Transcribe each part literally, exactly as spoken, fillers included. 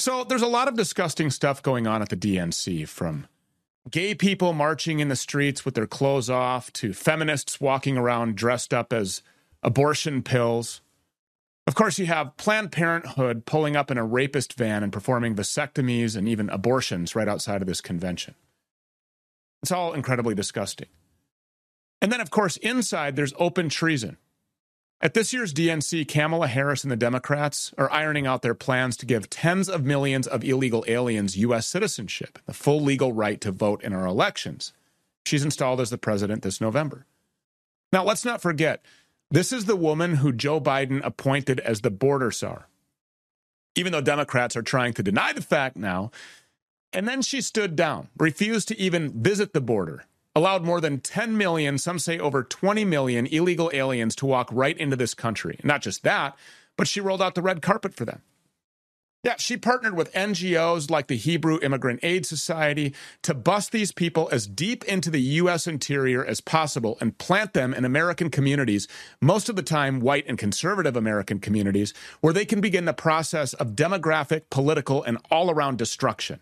So there's a lot of disgusting stuff going on at the D N C, from gay people marching in the streets with their clothes off to feminists walking around dressed up as abortion pills. Of course, you have Planned Parenthood pulling up in a rapist van and performing vasectomies and even abortions right outside of this convention. It's all incredibly disgusting. And then, of course, inside, there's open treason. At this year's D N C, Kamala Harris and the Democrats are ironing out their plans to give tens of millions of illegal aliens U S citizenship, the full legal right to vote in our elections. She's installed as the president this November. Now, let's not forget, this is the woman who Joe Biden appointed as the border czar, even though Democrats are trying to deny the fact now. And then she stood down, refused to even visit the border, allowed more than ten million, some say over twenty million illegal aliens to walk right into this country. Not just that, but she rolled out the red carpet for them. Yeah, she partnered with N G Os like the Hebrew Immigrant Aid Society to bust these people as deep into the U S interior as possible and plant them in American communities, most of the time white and conservative American communities, where they can begin the process of demographic, political, and all-around destruction.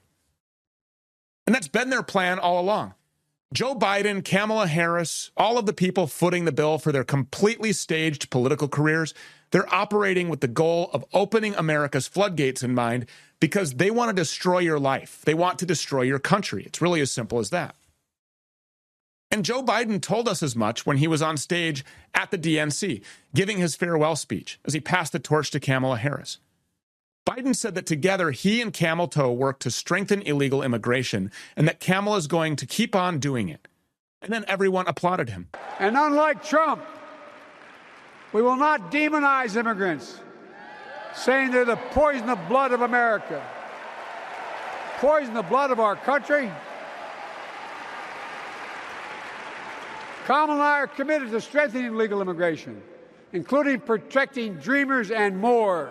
And that's been their plan all along. Joe Biden, Kamala Harris, all of the people footing the bill for their completely staged political careers, they're operating with the goal of opening America's floodgates in mind because they want to destroy your life. They want to destroy your country. It's really as simple as that. And Joe Biden told us as much when he was on stage at the D N C, giving his farewell speech as he passed the torch to Kamala Harris. Biden said that together he and Camel Toe work to strengthen illegal immigration and that Kamala is going to keep on doing it. And then everyone applauded him. And unlike Trump, we will not demonize immigrants, saying they're the poison of blood of America, poison the blood of our country. Kamala and I are committed to strengthening legal immigration, including protecting dreamers and more.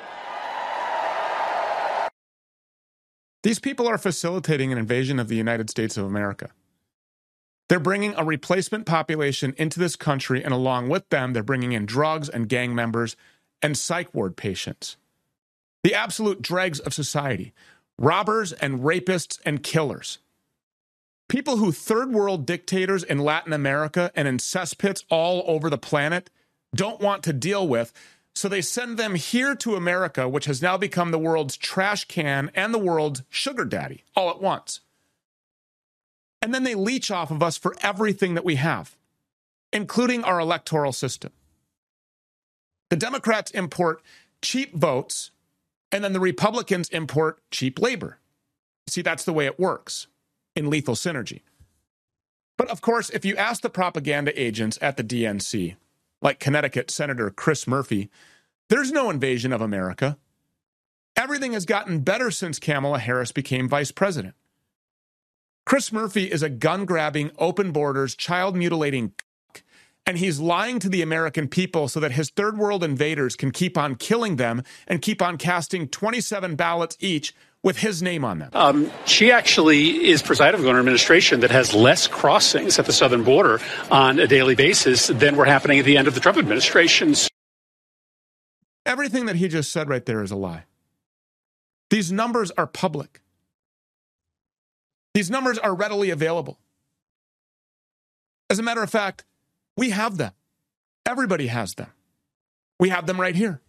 These people are facilitating an invasion of the United States of America. They're bringing a replacement population into this country, and along with them, they're bringing in drugs and gang members and psych ward patients. The absolute dregs of society, robbers and rapists and killers. People who third world dictators in Latin America and in cesspits all over the planet don't want to deal with, so they send them here to America, which has now become the world's trash can and the world's sugar daddy, all at once. And then they leech off of us for everything that we have, including our electoral system. The Democrats import cheap votes, and then the Republicans import cheap labor. See, that's the way it works in lethal synergy. But of course, if you ask the propaganda agents at the D N C, like Connecticut Senator Chris Murphy, there's no invasion of America. Everything has gotten better since Kamala Harris became vice president. Chris Murphy is a gun-grabbing, open borders, child-mutilating c**k, and he's lying to the American people so that his third world invaders can keep on killing them and keep on casting twenty-seven ballots each with his name on them. Um, she actually is presiding over an administration that has less crossings at the southern border on a daily basis than were happening at the end of the Trump administration. Everything that he just said right there is a lie. These numbers are public. These numbers are readily available. As a matter of fact, we have them. Everybody has them. We have them right here.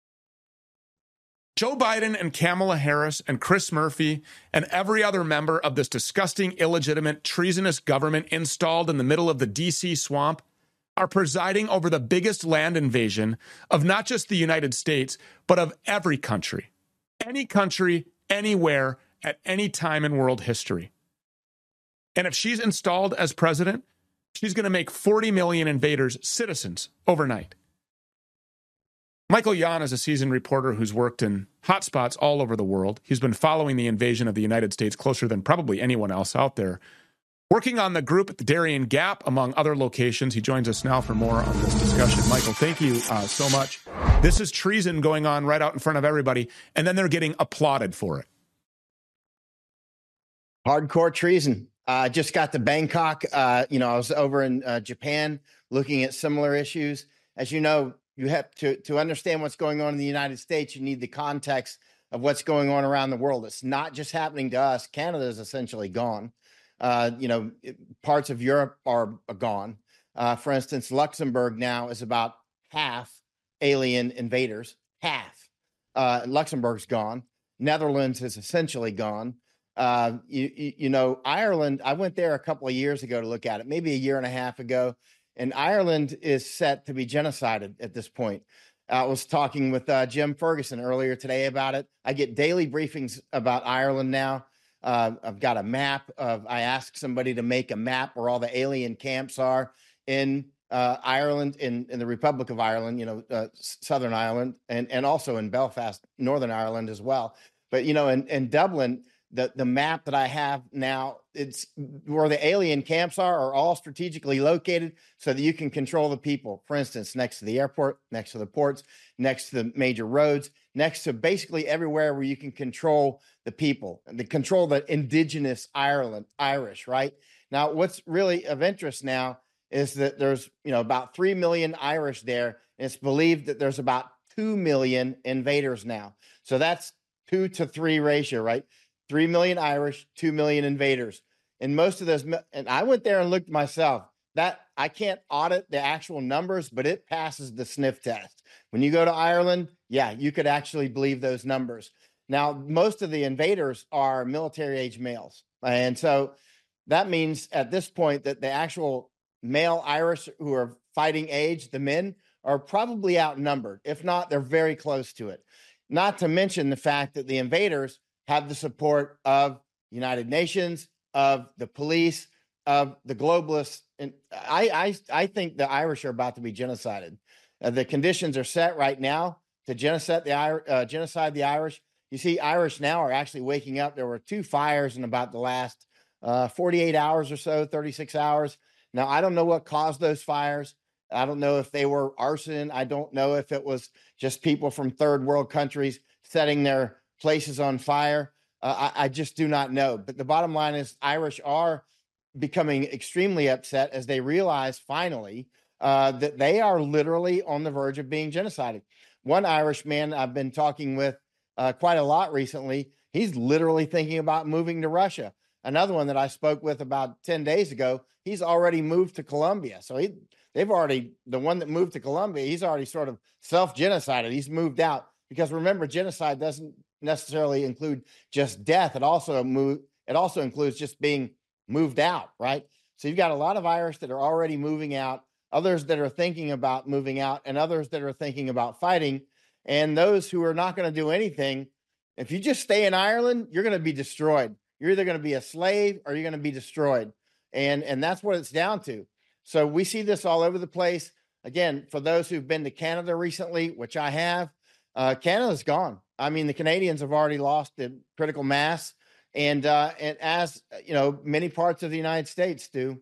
Joe Biden and Kamala Harris and Chris Murphy and every other member of this disgusting, illegitimate, treasonous government installed in the middle of the D C swamp are presiding over the biggest land invasion of not just the United States, but of every country. Any country, anywhere, at any time in world history. And if she's installed as president, she's going to make forty million invaders citizens overnight. Michael Yon is a seasoned reporter who's worked in hotspots all over the world. He's been following the invasion of the United States closer than probably anyone else out there. Working on the group at the Darien Gap, among other locations. He joins us now for more on this discussion. Michael, thank you uh, so much. This is treason going on right out in front of everybody, and then they're getting applauded for it. Hardcore treason. Uh, just got to Bangkok. Uh, you know, I was over in uh, Japan looking at similar issues. As you know, you have to, to understand what's going on in the United States, you need the context of what's going on around the world. It's not just happening to us. Canada is essentially gone. Uh, you know, parts of Europe are, are gone. Uh, for instance, Luxembourg now is about half alien invaders, half. Uh, Luxembourg's gone. Netherlands is essentially gone. Uh, you, you, you know, Ireland, I went there a couple of years ago to look at it, maybe a year and a half ago, and Ireland is set to be genocided at this point. I was talking with uh, Jim Ferguson earlier today about it. I get daily briefings about Ireland now. Uh, I've got a map of, I asked somebody to make a map where all the alien camps are in uh, Ireland, in, in the Republic of Ireland, you know, uh, Southern Ireland, and, and also in Belfast, Northern Ireland as well. But, you know, in, in Dublin, the, the map that I have now, it's where the alien camps are, are all strategically located so that you can control the people. For instance, next to the airport, next to the ports, next to the major roads, next to basically everywhere where you can control the people, and the control the indigenous Ireland, Irish, right? Now, what's really of interest now is that there's, you know, about three million Irish there. And it's believed that there's about two million invaders now. So that's two to three ratio, right? three million Irish, two million invaders. And most of those, and I went there and looked myself, that I can't audit the actual numbers, but it passes the sniff test. When you go to Ireland, yeah, you could actually believe those numbers. Now, most of the invaders are military age males. And so that means at this point that the actual male Irish who are fighting age, the men, are probably outnumbered. If not, they're very close to it. Not to mention the fact that the invaders have the support of United Nations, of the police, of the globalists. And I, I, I think the Irish are about to be genocided. Uh, the conditions are set right now to genocide the, uh, genocide the Irish. You see, Irish now are actually waking up. There were two fires in about the last uh, forty-eight hours or so, thirty-six hours. Now, I don't know what caused those fires. I don't know if they were arson. I don't know if it was just people from third world countries setting their places on fire. Uh, I, I just do not know. But the bottom line is Irish are becoming extremely upset as they realize finally uh, that they are literally on the verge of being genocided. One Irish man I've been talking with uh, quite a lot recently, he's literally thinking about moving to Russia. Another one that I spoke with about ten days ago, he's already moved to Colombia. So he, they've already, the one that moved to Colombia, he's already sort of self-genocided. He's moved out because remember, genocide doesn't necessarily include just death. It also move, it also includes just being moved out, right? So you've got a lot of Irish that are already moving out, others that are thinking about moving out, and others that are thinking about fighting. And those who are not going to do anything, if you just stay in Ireland, you're going to be destroyed. You're either going to be a slave or you're going to be destroyed. And, and that's what it's down to. So we see this all over the place. Again, for those who've been to Canada recently, which I have, uh, Canada's gone. I mean, the Canadians have already lost the critical mass. And, uh, and as, you know, many parts of the United States do.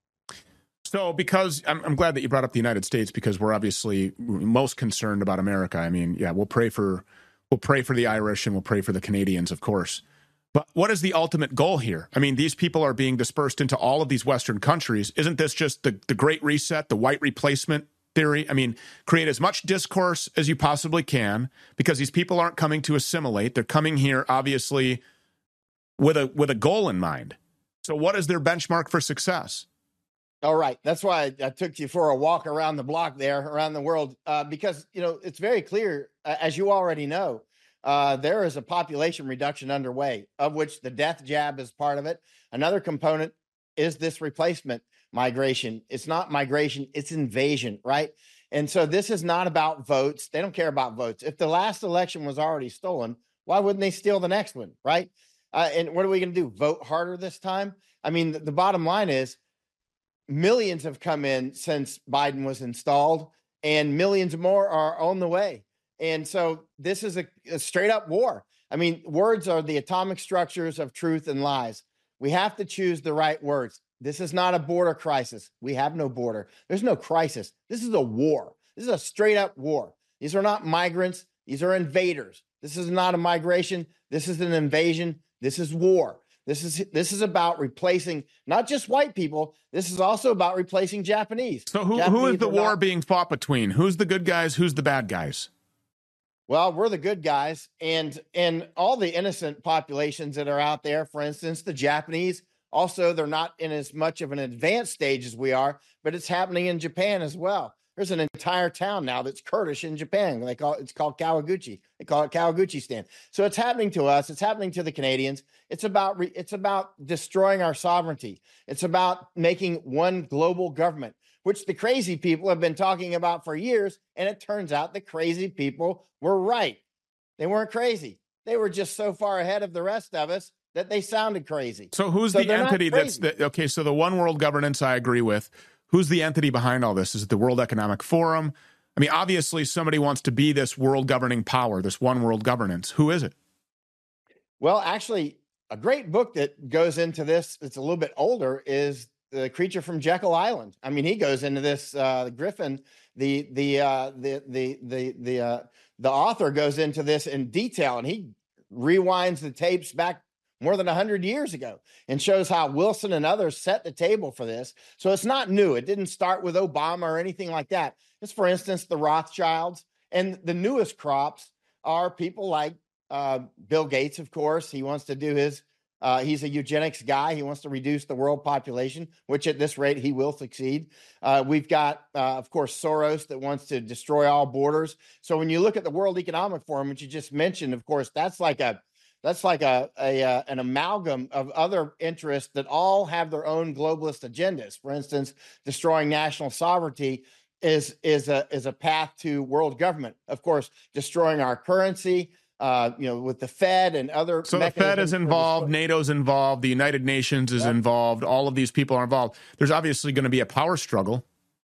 So because I'm, I'm glad that you brought up the United States, because we're obviously most concerned about America. I mean, yeah, we'll pray for we'll pray for the Irish and we'll pray for the Canadians, of course. But what is the ultimate goal here? I mean, these people are being dispersed into all of these Western countries. Isn't this just the, the Great Reset, the white replacement theory? I mean, create as much discourse as you possibly can, because these people aren't coming to assimilate. They're coming here, obviously, with a with a goal in mind. So what is their benchmark for success? All right. That's why I, I took you for a walk around the block there, around the world, uh, because, you know, it's very clear, uh, as you already know, uh, there is a population reduction underway, of which the death jab is part of it. Another component is this replacement migration. It's not migration, it's invasion, right? And so this is not about votes. They don't care about votes. If the last election was already stolen, why wouldn't they steal the next one, right? Uh, and what are we going to do? Vote harder this time? I mean, the, the bottom line is, millions have come in since Biden was installed, and millions more are on the way. And so this is a, a straight up war. I mean, words are the atomic structures of truth and lies. We have to choose the right words. This is not a border crisis. We have no border. There's no crisis. This is a war. This is a straight up war. These are not migrants. These are invaders. This is not a migration. This is an invasion. This is war. This is this is about replacing not just white people. This is also about replacing Japanese. So who, Japanese who is the war not, being fought between? Who's the good guys? Who's the bad guys? Well, we're the good guys, and and all the innocent populations that are out there, for instance, the Japanese, also, they're not in as much of an advanced stage as we are, but it's happening in Japan as well. There's an entire town now that's Kurdish in Japan. They call it, it's called Kawaguchi. They call it Kawaguchistan. So it's happening to us. It's happening to the Canadians. It's about re, it's about destroying our sovereignty. It's about making one global government, which the crazy people have been talking about for years. And it turns out the crazy people were right. They weren't crazy. They were just so far ahead of the rest of us that they sounded crazy. So who's so the entity that's the, okay? So the one world governance, I agree with. Who's the entity behind all this? Is it the World Economic Forum? I mean, obviously somebody wants to be this world governing power, this one world governance. Who is it? Well, actually, a great book that goes into this, it's a little bit older, is The Creature from Jekyll Island. I mean, he goes into this, uh, Griffin, the, the, uh, the, the, the, the, uh, the author goes into this in detail, and he rewinds the tapes back more than one hundred years ago and shows how Wilson and others set the table for this. So it's not new. It didn't start with Obama or anything like that. Just for instance, the Rothschilds, and the newest crops are people like uh, Bill Gates, of course. He wants to do his, uh, he's a eugenics guy. He wants to reduce the world population, which at this rate, he will succeed. Uh, we've got, uh, of course, Soros that wants to destroy all borders. So when you look at the World Economic Forum, which you just mentioned, of course, that's like a, That's like a, a uh, an amalgam of other interests that all have their own globalist agendas. For instance, destroying national sovereignty is is a is a path to world government. Of course, destroying our currency, uh, you know, with the Fed and other. So the Fed is involved, NATO's involved, the United Nations is yep. involved. All of these people are involved. There's obviously going to be a power struggle.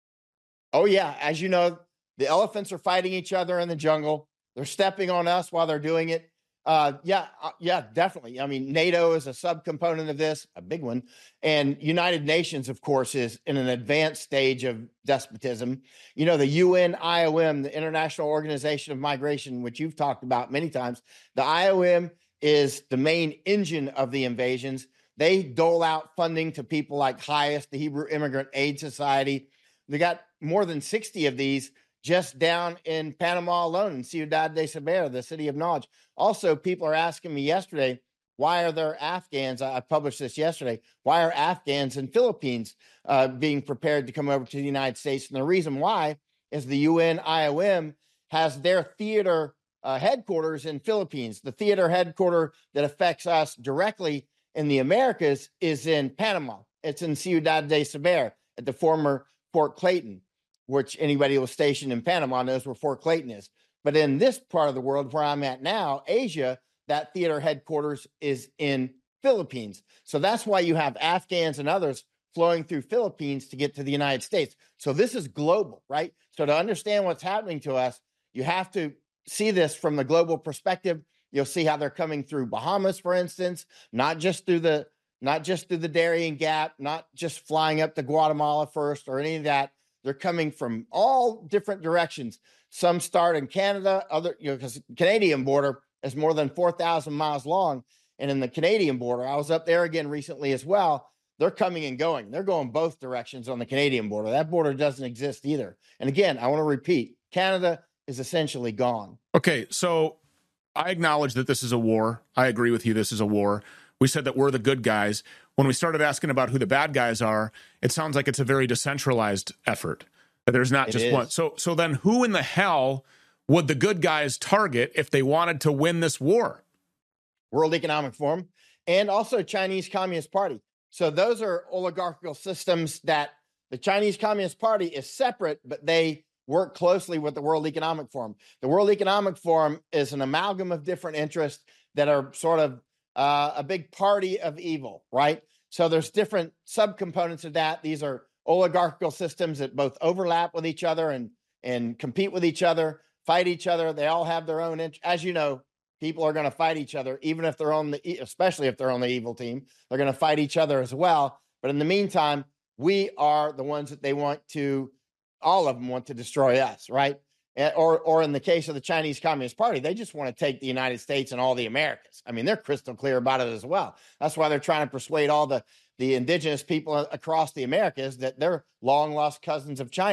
Oh yeah, as you know, the elephants are fighting each other in the jungle. They're stepping on us while they're doing it. Uh, yeah, uh, yeah, definitely. I mean, NATO is a subcomponent of this, a big one. And United Nations, of course, is in an advanced stage of despotism. You know, the U N I O M, the International Organization of Migration, which you've talked about many times, the I O M is the main engine of the invasions. They dole out funding to people like HIAS, the Hebrew Immigrant Aid Society. They got more than sixty of these just down in Panama alone, in Ciudad de Sabera, the city of knowledge. Also, people are asking me yesterday, why are there Afghans? I published this yesterday. Why are Afghans in Philippines uh, being prepared to come over to the United States? And the reason why is the U N I O M has their theater uh, headquarters in Philippines. The theater headquarters that affects us directly in the Americas is in Panama. It's in Ciudad de Sabera at the former Fort Clayton, which anybody who was stationed in Panama knows where Fort Clayton is. But in this part of the world where I'm at now, Asia, that theater headquarters is in Philippines. So that's why you have Afghans and others flowing through Philippines to get to the United States. So this is global, right? So to understand what's happening to us, you have to see this from the global perspective. You'll see how they're coming through Bahamas, for instance, not just through the not just through the Darien Gap, not just flying up to Guatemala first or any of that. They're coming from all different directions. Some start in Canada, other, you know, because the Canadian border is more than four thousand miles long. And in the Canadian border, I was up there again recently as well. They're coming and going. They're going both directions on the Canadian border. That border doesn't exist either. And again, I want to repeat, Canada is essentially gone. Okay, so I acknowledge that this is a war. I agree with you. This is a war. We said that we're the good guys. When we started asking about who the bad guys are, it sounds like it's a very decentralized effort. That there's not It just is. one. So, so then who in the hell would the good guys target if they wanted to win this war? World Economic Forum, and also Chinese Communist Party. So those are oligarchical systems that the Chinese Communist Party is separate, but they work closely with the World Economic Forum. The World Economic Forum is an amalgam of different interests that are sort of uh, a big party of evil, right? So there's different subcomponents of that. These are oligarchical systems that both overlap with each other and, and compete with each other, fight each other. They all have their own, int- as you know, people are going to fight each other, even if they're on the, especially if they're on the evil team, they're going to fight each other as well. But in the meantime, we are the ones that they want to, all of them want to destroy us, right? And, or, or in the case of the Chinese Communist Party, they just want to take the United States and all the Americas. I mean, they're crystal clear about it as well. That's why they're trying to persuade all the, the indigenous people across the Americas that they're long lost cousins of China.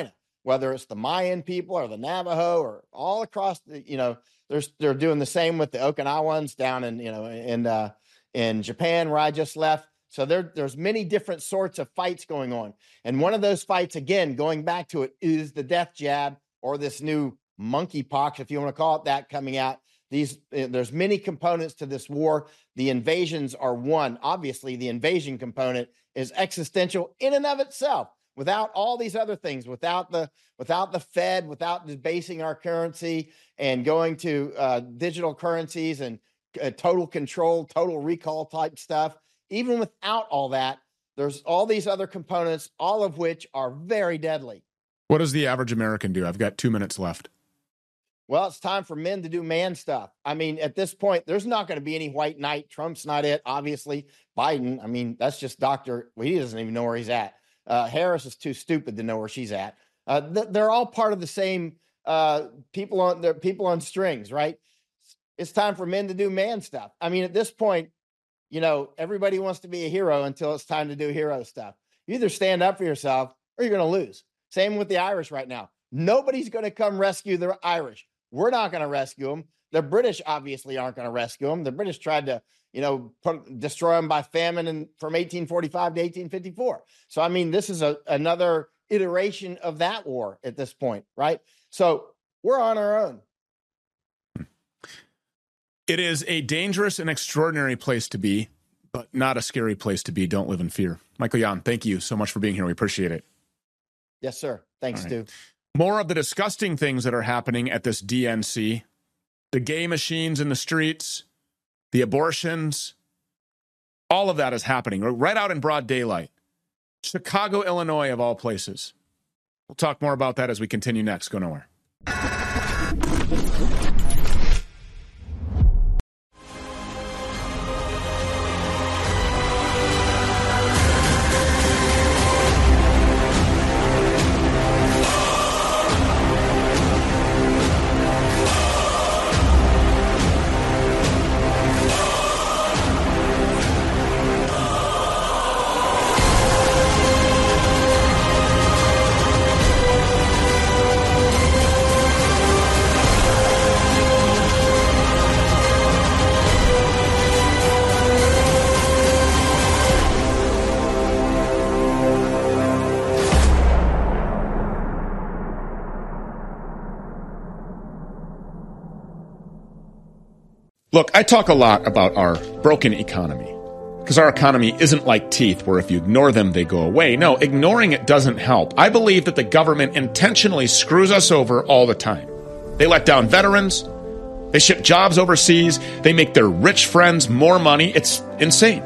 whether it's the Mayan people or the Navajo or all across the, you know, there's, they're doing the same with the Okinawans down in, you know, in, uh, in Japan where I just left. So there, there's many different sorts of fights going on. And one of those fights, again, going back to it, is the death jab or this new monkeypox, if you want to call it that, coming out. These, there's many components to this war. The invasions are one. Obviously, the invasion component is existential in and of itself. Without all these other things, without the without the Fed, without debasing our currency and going to uh, digital currencies and uh, total control, total recall type stuff, even without all that, there's all these other components, all of which are very deadly. What does the average American do? I've got two minutes left. Well, it's time for men to do man stuff. I mean, at this point, there's not going to be any white knight. Trump's not it, obviously. Biden, I mean, that's just Doctor Well, he doesn't even know where he's at. Uh, Harris is too stupid to know where she's at. Uh, th- they're all part of the same uh, people on their people on strings, right? It's time for men to do man stuff. I mean, at this point, you know, everybody wants to be a hero until it's time to do hero stuff. You either stand up for yourself or you're going to lose. Same with the Irish right now. Nobody's going to come rescue the Irish. We're not going to rescue them. The British obviously aren't going to rescue them. The British tried to, you know, put, destroy them by famine and from eighteen forty-five to eighteen fifty-four. So, I mean, this is a, another iteration of that war at this point, right? So we're on our own. It is a dangerous and extraordinary place to be, but not a scary place to be. Don't live in fear. Michael Yon, thank you so much for being here. We appreciate it. Yes, sir. Thanks, right. Stu. More of the disgusting things that are happening at this D N C, the gay machines in the streets, the abortions, all of that is happening right out in broad daylight. Chicago, Illinois, of all places. We'll talk more about that as we continue next. Go nowhere. Look, I talk a lot about our broken economy because our economy isn't like teeth where if you ignore them, they go away. No, ignoring it doesn't help. I believe that the government intentionally screws us over all the time. They let down veterans. They ship jobs overseas. They make their rich friends more money. It's insane.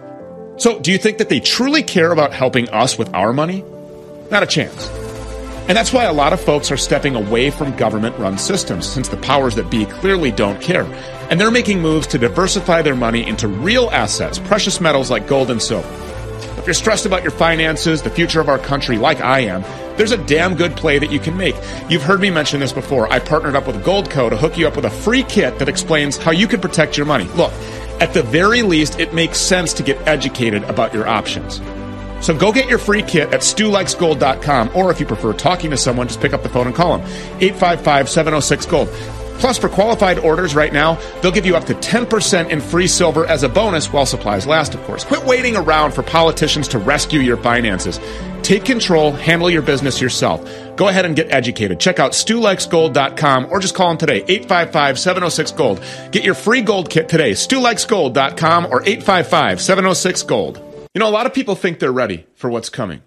So do you think that they truly care about helping us with our money? Not a chance. And that's why a lot of folks are stepping away from government-run systems, since the powers that be clearly don't care. And they're making moves to diversify their money into real assets, precious metals like gold and silver. If you're stressed about your finances, the future of our country, like I am, there's a damn good play that you can make. You've heard me mention this before. I partnered up with Goldco to hook you up with a free kit that explains how you can protect your money. Look, at the very least, it makes sense to get educated about your options. So go get your free kit at stu likes gold dot com, or if you prefer talking to someone, just pick up the phone and call them. eight five five, seven oh six, gold. Plus, for qualified orders right now, they'll give you up to ten percent in free silver as a bonus while supplies last, of course. Quit waiting around for politicians to rescue your finances. Take control, handle your business yourself. Go ahead and get educated. Check out stu likes gold dot com or just call them today, eight five five, seven oh six, gold. Get your free gold kit today, stu likes gold dot com or eight five five, seven oh six, gold. You know, a lot of people think they're ready for what's coming.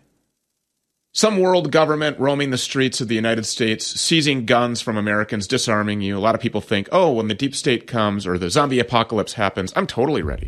Some world government roaming the streets of the United States, seizing guns from Americans, disarming you. A lot of people think, oh, when the deep state comes or the zombie apocalypse happens, I'm totally ready.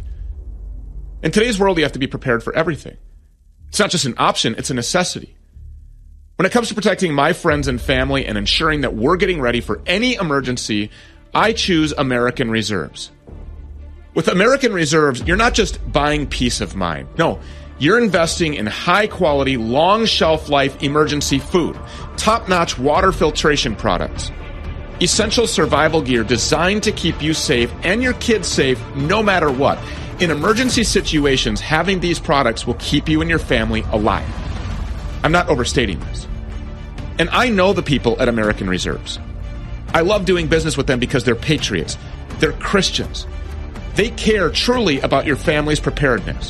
In today's world, you have to be prepared for everything. It's not just an option, it's a necessity. When it comes to protecting my friends and family and ensuring that we're getting ready for any emergency, I choose American Reserves. With American Reserves, you're not just buying peace of mind. No, you're investing in high-quality, long-shelf-life emergency food, top-notch water filtration products, essential survival gear designed to keep you safe and your kids safe no matter what. In emergency situations, having these products will keep you and your family alive. I'm not overstating this. And I know the people at American Reserves. I love doing business with them because they're patriots. They're Christians. They care truly about your family's preparedness.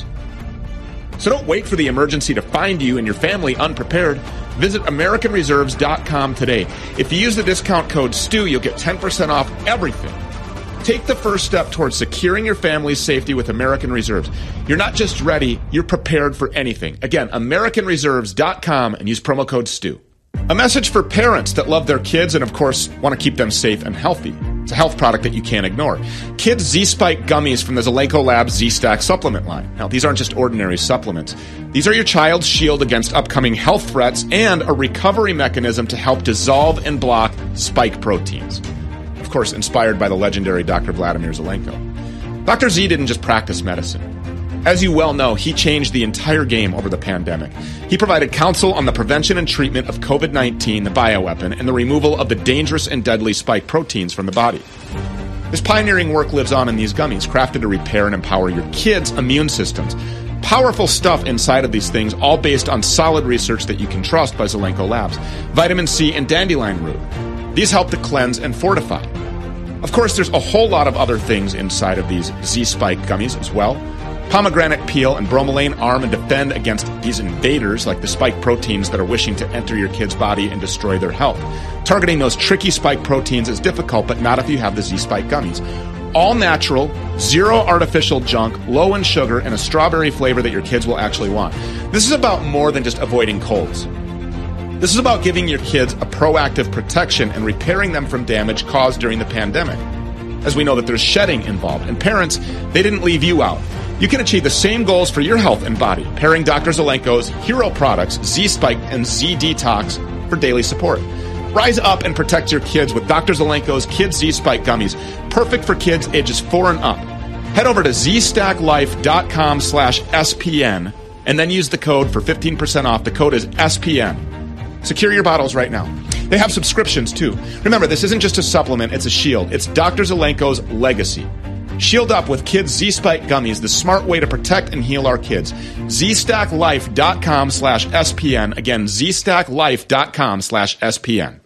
So don't wait for the emergency to find you and your family unprepared. Visit American Reserves dot com today. If you use the discount code STU, you'll get ten percent off everything. Take the first step towards securing your family's safety with American Reserves. You're not just ready, you're prepared for anything. Again, American Reserves dot com and use promo code STU. A message for parents that love their kids and, of course, want to keep them safe and healthy. It's a health product that you can't ignore. Kids Z-Spike gummies from the Zelenko Labs Z-Stack supplement line. Now, these aren't just ordinary supplements. These are your child's shield against upcoming health threats and a recovery mechanism to help dissolve and block spike proteins. Of course, inspired by the legendary Doctor Vladimir Zelenko. Doctor Z didn't just practice medicine. As you well know, he changed the entire game over the pandemic. He provided counsel on the prevention and treatment of COVID nineteen, the bioweapon, and the removal of the dangerous and deadly spike proteins from the body. His pioneering work lives on in these gummies, crafted to repair and empower your kids' immune systems. Powerful stuff inside of these things, all based on solid research that you can trust by Zelenko Labs. Vitamin C and dandelion root. These help to cleanse and fortify. Of course, there's a whole lot of other things inside of these Z-Spike gummies as well. Pomegranate peel and bromelain arm and defend against these invaders like the spike proteins that are wishing to enter your kid's body and destroy their health. Targeting those tricky spike proteins is difficult, but not if you have the Z-Spike gummies. All natural, zero artificial junk, low in sugar, and a strawberry flavor that your kids will actually want. This is about more than just avoiding colds. This is about giving your kids a proactive protection and repairing them from damage caused during the pandemic. As we know that there's shedding involved, and parents, they didn't leave you out. You can achieve the same goals for your health and body, pairing Doctor Zelenko's hero products, Z-Spike and Z-Detox, for daily support. Rise up and protect your kids with Doctor Zelenko's Kids Z-Spike gummies, perfect for kids ages four and up. Head over to Z Stack Life dot com slash S P N and then use the code for fifteen percent off. The code is S P N. Secure your bottles right now. They have subscriptions too. Remember, this isn't just a supplement, it's a shield. It's Doctor Zelenko's legacy. Shield up with Kids Z-Spike gummies, the smart way to protect and heal our kids. Z Stack Life dot com slash S P N. Again, Z Stack Life dot com slash S P N.